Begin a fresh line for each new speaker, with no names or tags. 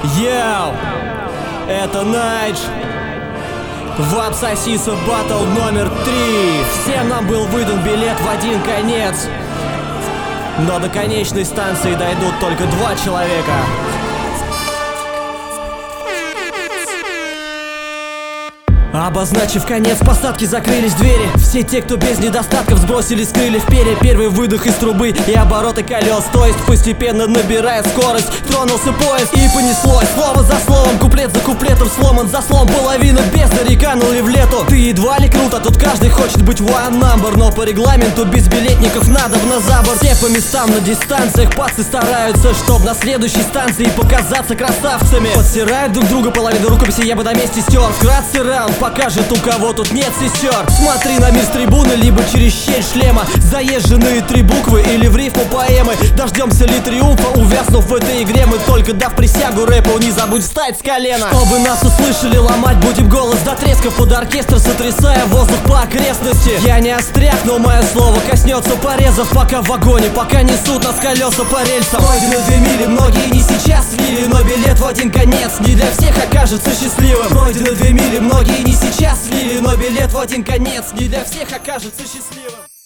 Йоу, это Найдж в Абсосиса Баттл номер 3. Всем нам был выдан билет в один конец, но до конечной станции дойдут только 2 человека. Обозначив конец посадки, закрылись двери. Все те, кто без недостатков, сбросили с крыльев перья. Первый выдох из трубы и обороты колес, то есть постепенно набирая скорость. Тронулся поезд и понеслось. Слово за словом, куплет за куплетом, сломан заслон. Половина бездари канули в лету. Ты едва ли круто, тут каждый хочет быть one number, но по регламенту без билетников надо на забор. Все по местам на дистанциях, пацы стараются, чтоб на следующей станции показаться красавцами. Подсирают друг друга, половину рукописи я бы на месте стер. Вкратце раунд покажет, у кого тут нет сестер. Смотри на мир с трибуны, либо через щель шлема. Заезженные 3 буквы или в рифму поэмы. Дождемся ли триумфа, увязнув в этой игре. Мы только дав присягу рэпу, не забудь встать с колена. Чтобы нас услышали, ломать будем голос до треска под оркестр, сотрясая воздух по окрестности. Я не остряк, но мое слово коснется порезов. Пока в вагоне, пока несут нас колеса по рельсам. Пройдены 2 мили, многие не сейчас слили, но билет в один конец не для всех окажется счастливым. Пройдены 2 мили, многие не сейчас слили, но билет в один конец не для всех окажется счастливым.